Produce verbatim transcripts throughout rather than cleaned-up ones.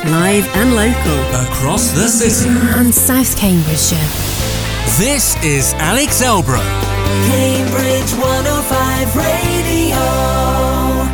live and local. Across the city. And South Cambridgeshire. This is Alex Elbrow. Cambridge one oh five Radio.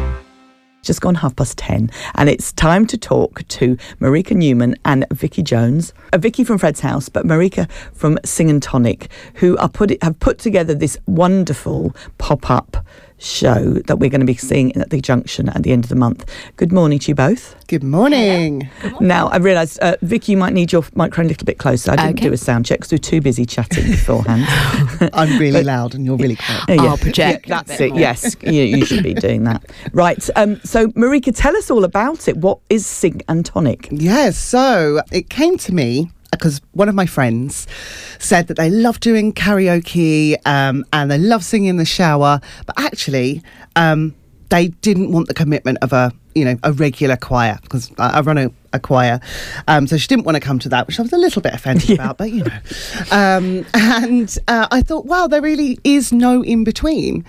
Just gone half past ten, and it's time to talk to Marika Newman and Vicky Jones. Uh, Vicky from Fred's House, but Marika from Sing and Tonic, who are put it, have put together this wonderful pop-up show that we're going to be seeing at the Junction at the end of the month. Good morning to you both. Good morning. Good morning. Now, I realised, uh, Vicky, you might need your microphone a little bit closer. I didn't Okay. do a sound check because we were too busy chatting beforehand. I'm really But- loud and you're really quiet. Yeah, I'll project yeah, a that's bit it. more. Yes, you, you should be doing that. Right. Um, so, Marika, tell us all about it. What is Sing and Tonic? Yeah, so it came to me because one of my friends said that they love doing karaoke um, and they love singing in the shower, but actually um, they didn't want the commitment of a, you know, a regular choir, because I, I run a, a choir. Um, so she didn't want to come to that, which I was a little bit offended Yeah. about, but you know. Um, and uh, I thought, wow, there really is no in between.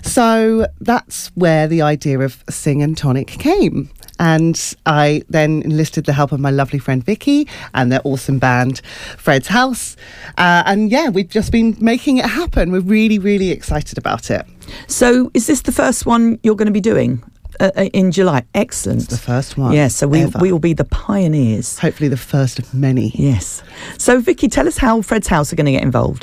So that's where the idea of Sing and Tonic came. And I then enlisted the help of my lovely friend Vicky and their awesome band, Fred's House. Uh, and yeah, we've just been making it happen. We're really, really excited about it. So, is this the first one you're going to be doing uh, uh, in July? Excellent. It's the first one. Yeah, so we, ever. we will be the pioneers. Hopefully the first of many. Yes. So, Vicky, tell us how Fred's House are going to get involved.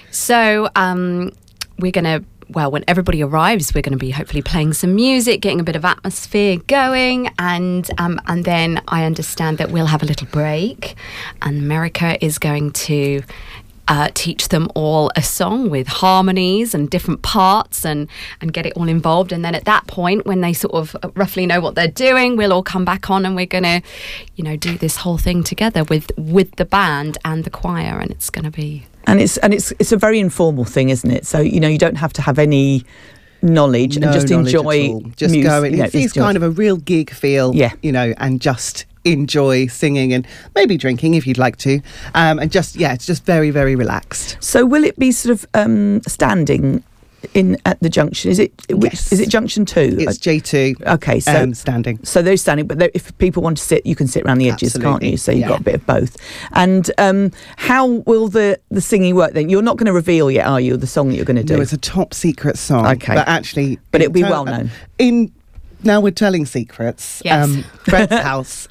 So um, we're going to, well, when everybody arrives, we're going to be hopefully playing some music, getting a bit of atmosphere going, and um, and then I understand that we'll have a little break, and Marika is going to uh, teach them all a song with harmonies and different parts, and and get it all involved. And then at that point, when they sort of roughly know what they're doing, we'll all come back on, and we're going to, you know, do this whole thing together with with the band and the choir, and it's going to be. And it's and it's it's a very informal thing, isn't it? So, you know, you don't have to have any knowledge No and just knowledge enjoy at all. Just music. go in. You know, It's, it's enjoy- kind of a real gig feel, Yeah. you know, and just enjoy singing and maybe drinking if you'd like to. Um, and just, yeah, it's just very, very relaxed. So, will it be sort of um, standing in at the Junction? Is it which, Yes. is it Junction two? It's J two Okay, so um, standing. so they're standing, but they're- if people want to sit, you can sit around the edges, can't Absolutely, you? So you've yeah. got a bit of both. And um, how will the, the singing work then? You're not going to reveal yet, are you, the song that you're going to do? No, it's a top secret song. Okay. But actually... But in it'll be ter- well known. In... Now we're telling secrets. Yes. Fred's House.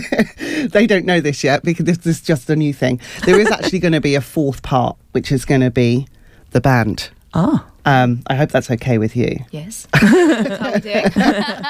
They don't know this yet because this is just a new thing. There is actually going to be a fourth part, which is going to be the band. Ah. Um, I hope that's okay with you. Yes. That's how we do it.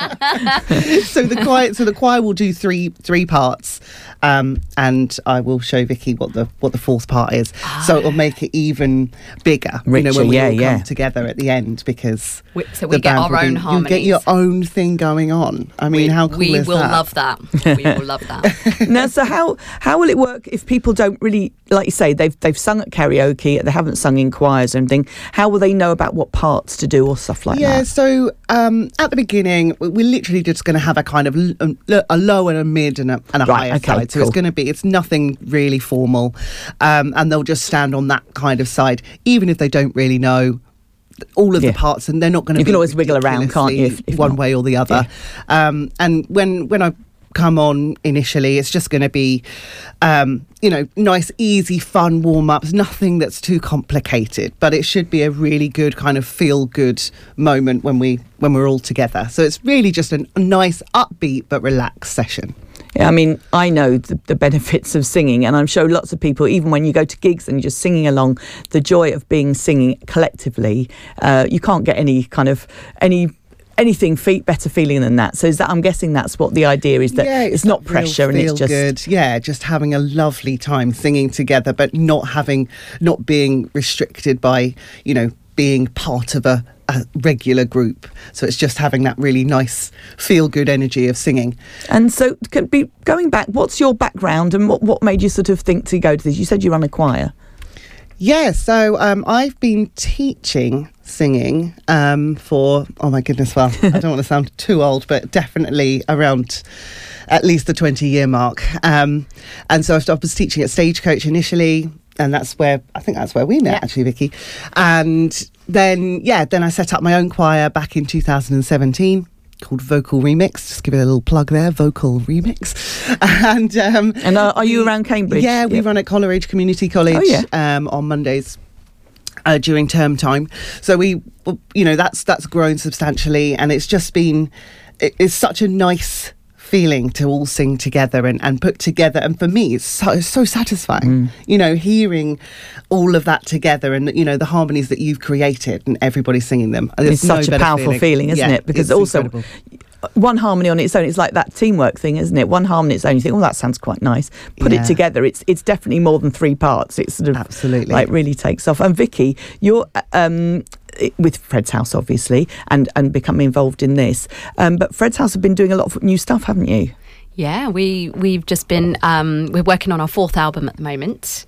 So the choir, so the choir will do three three parts, um, and I will show Vicky what the what the fourth part is. So it'll make it even bigger. you know, Richer, when we yeah, all yeah. come together at the end, because We- so we the get band our will own be- You'll get your harmonies. own thing going on. I mean, we, how cool we is will that? love that. We will love that. Now, so how how will it work if people don't really, like you say, they've they've sung at karaoke, they haven't sung in choirs or anything? How will they know about what parts to do or stuff like Yeah, that? so um, at the beginning, we- we're literally just going to have a kind of l- a, a low and a mid and a, and a Right, higher okay, side. So cool. it's going to be, it's nothing really formal. Um, and they'll just stand on that kind of side, even if they don't really know all of Yeah. the parts, and they're not going to You be can always wiggle around, can't you, if- ridiculously if one not. way or the other. Um, and when, when I come on initially, it's just going to be um you know nice easy fun warm-ups, nothing that's too complicated, but it should be a really good kind of feel good moment when we when we're all together. So it's really just an, a nice upbeat but relaxed session. Yeah, I mean, I know the, the benefits of singing, and I'm sure lots of people, even when you go to gigs and you're just singing along, the joy of being singing collectively, uh, you can't get any kind of any anything fe- better feeling than that. So is that, I'm guessing that's what the idea is, that Yeah, it's, not that real pressure and it's feel just good. Yeah, just having a lovely time singing together, but not having not being restricted by, you know, being part of a, a regular group. So it's just having that really nice feel good energy of singing. And so, could be going back, what's your background and what, what made you sort of think to go to this? You said you run a choir. Yeah, so um, I've been teaching singing um, for, oh my goodness, well, I don't want to sound too old, but definitely around at least the twenty-year mark. Um, and so I was teaching at Stagecoach initially, and that's where, I think that's where we met, Yeah. actually, Vicky. And then, yeah, then I set up my own choir back in two thousand seventeen. called Vocal Remix. Just give it a little plug there, Vocal Remix. And um, And are, are you around Cambridge? Yeah, we Yep. run at Coleridge Community College Oh, yeah. um, on Mondays. Uh, during term time, so we, you know, that's that's grown substantially, and it's just been, it, it's such a nice feeling to all sing together and, and put together. And for me, it's so, it's so satisfying, Mm. you know, hearing all of that together and, you know, the harmonies that you've created and everybody singing them. There's It's no such a better powerful feeling, isn't Yeah, it? Because it's also, incredible. one harmony on its own, it's like that teamwork thing, isn't it? One harmony on its own, you think, oh, that sounds quite nice. Put Yeah. it together, it's it's definitely more than three parts. It's sort of Absolutely. like really takes off. And Vicky, you're um, with Fred's House, obviously, and and becoming involved in this. Um, but Fred's House have been doing a lot of new stuff, haven't you? Yeah, we we've just been um, we're working on our fourth album at the moment,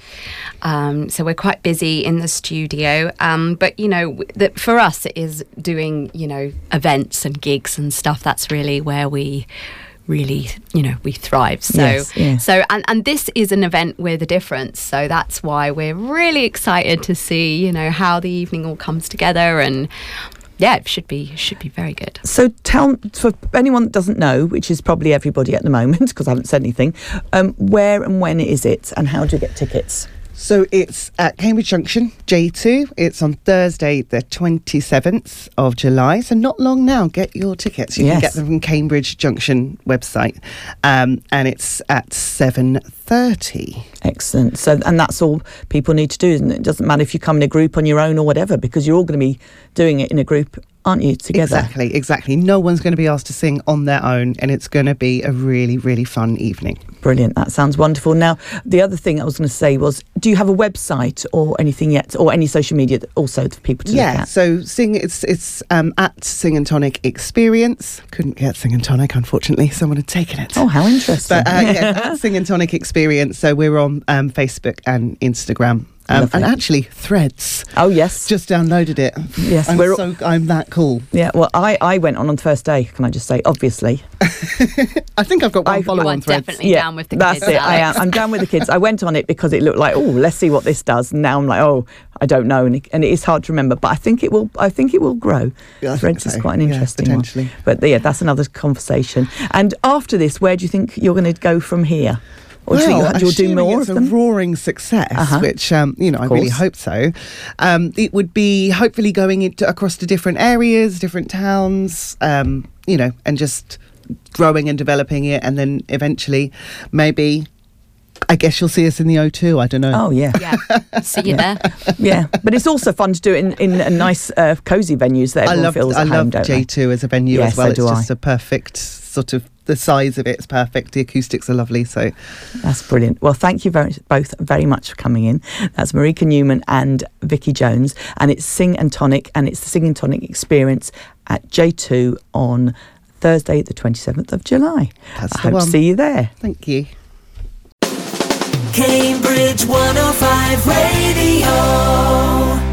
um, so we're quite busy in the studio. Um, but you know, w- that for us it is doing you know events and gigs and stuff. That's really where we really you know we thrive. So Yes, yeah. so and and this is an event with a difference. So that's why we're really excited to see you know how the evening all comes together and. Yeah, it should be should be very good. So tell, for anyone that doesn't know, which is probably everybody at the moment, because I haven't said anything, um, where and when is it, and how do you get tickets? So it's at Cambridge Junction, J two. It's on Thursday, the twenty-seventh of July. So not long now. Get your tickets. You Yes. can get them from Cambridge Junction website. Um, and it's at seven thirty. Excellent. So, and that's all people need to do, isn't it? It doesn't matter if you come in a group on your own or whatever, because you're all going to be doing it in a group, aren't you, together? Exactly, exactly. No one's going to be asked to sing on their own, and it's going to be a really, really fun evening. Brilliant. That sounds wonderful. Now, the other thing I was going to say was, do you have a website or anything yet, or any social media that also for people to Yeah, look at? so sing it's it's um, at Sing and Tonic Experience. Couldn't get Sing and Tonic, unfortunately. Someone had taken it. Oh, how interesting. But uh, yeah, at Sing and Tonic Experience. So we're on um, Facebook and Instagram. Um, Lovely. and actually, Threads. Oh, yes. Just downloaded it. Yes, I'm we're- so I'm that cool. Yeah, well, I, I went on on the first day, can I just say, obviously. I think I've got one I- follow You are on Threads. definitely down with the that's kids. it. I am. Alex. I'm down with the kids. I went on it because it looked like, oh, let's see what this does. And now I'm like, oh, I don't know, and it, and it is hard to remember. But I think it will. I think it will grow. Yeah, I Threads think is so. quite an Yeah, interesting potentially. one. But yeah, that's another conversation. And after this, where do you think you're going to go from here? Or do you think Well, you'll do assuming more it's of a them? roaring success, Uh-huh. which um, you know I Of really course. hope so. Um, it would be hopefully going into across to different areas, different towns, um, you know, and just growing and developing it, and then eventually, maybe, I guess you'll see us in the O two. I don't know. Oh yeah. Yeah, see you there. Yeah, but it's also fun to do it in, in a nice, uh, cosy venues that I everyone love feels I at home, love don't J they? two as a venue Yeah, as well. so It's do just I. a perfect sort of. The size of it's perfect. The acoustics are lovely. So That's brilliant. Well, thank you very, both very much for coming in. That's Marika Newman and Vicky Jones, and it's Sing and Tonic, and it's the Sing and Tonic Experience at J two on Thursday, the twenty-seventh of July. That's I the hope one. to see you there. thank you. Cambridge one oh five Radio.